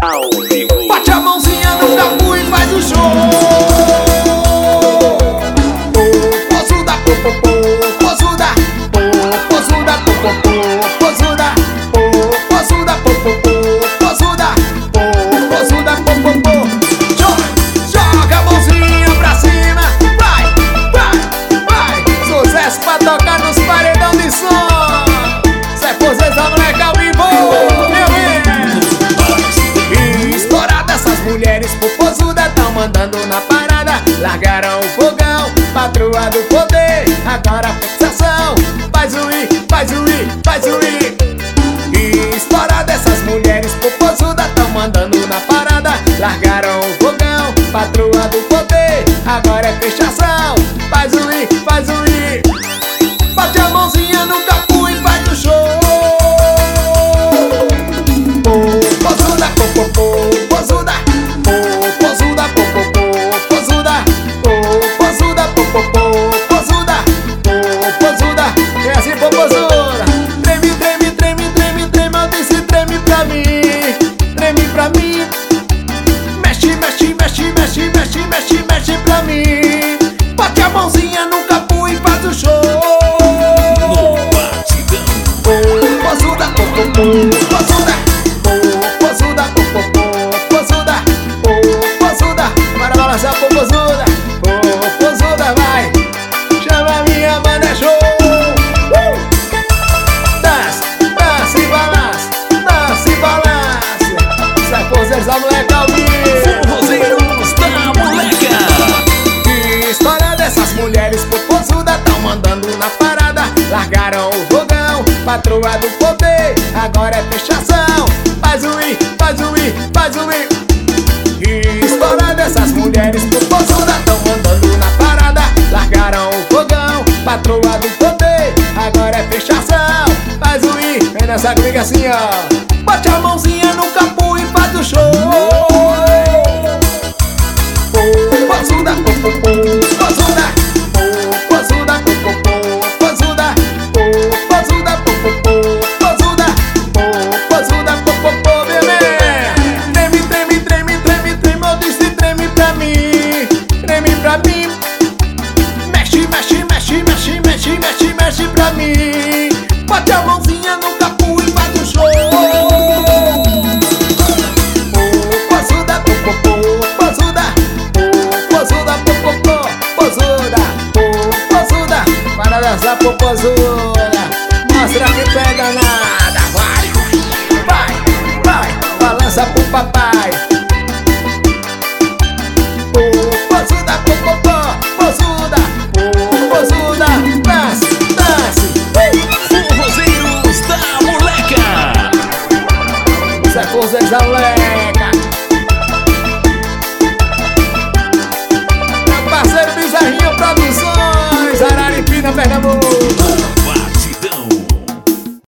ao vivo. Bate a mãozinha no capu e faz o show. Posuda, popopô, posuda, posuda, popopô, posuda, posuda, popopô, posuda, posuda, popopô. Joga a mãozinha pra cima, vai, vai, vai. Sucesso pra tocar nos paredão de som. Se é vocês da moleque ao vivo, meu bem. Estourada, essas mulheres popozudas tão mandando na parada. Largaram o fogão, patroa do poder. Agora a fixação, faz o i, faz o i, faz o i. Estourada, essas mulheres popozudas tão mandando na parada. Largaram o fogão, patroa do poder. Agora é fechação, faz o i, faz o i. Bate a mãozinha no capu e faz o show. Posuda, popopô, posuda, posuda, popopô, posuda, posuda, popopô, posuda, posuda. É assim, popozuda. Treme, treme, treme, treme, treme, eu disse treme pra mim, treme pra mim. Mexe, mexe, mexe, mexe, mexe, mexe, mexe pra mim. Bate a mãozinha no capu e faz o show. Posuda, popopô, posuda, posuda, popopô, posuda, posuda. Bora balançar a popozuda, popozuda, vai. Chama a minha banda, é show. Dança, dança e balança, dança e balança. Sai forças da moleca ao vivo. Forrozeiros da moleca. História dessas mulheres popozudas tão mandando na parada. Largaram o fogão, patroa do poder. Agora é fechação, faz o i, faz o i, faz o i. História dessas mulheres popozudas tão mandando na parada. Largaram o fogão, patroa do poder. Agora é fechação, faz o i. Vem nessa comigo assim, ó. Bate a mãozinha no capu e faz o show. Posuda, popopô, posuda, posuda, popopô, posuda, posuda, popopô, posuda, posuda, popopô, bebê. Treme, treme, treme, treme, treme, eu disse treme pra mim, treme pra mim. Mexe, mexe, mexe, mexe, mexe, mexe, mexe pra mim. Bate a mãozinha no capu e faz o show. Posuda, popopô, posuda, posuda, popopô, posuda, posuda. Para dançar popozuda, mostra que pega nada. Vai, vai, vai, balança pro papai. Posuda, popopô, posuda, posuda. Desce, desce. Forrozeiros da moleca. Isso é forças da moleca. Meu parceiro Bizarrinho Produções, Araripina, Pernambuco.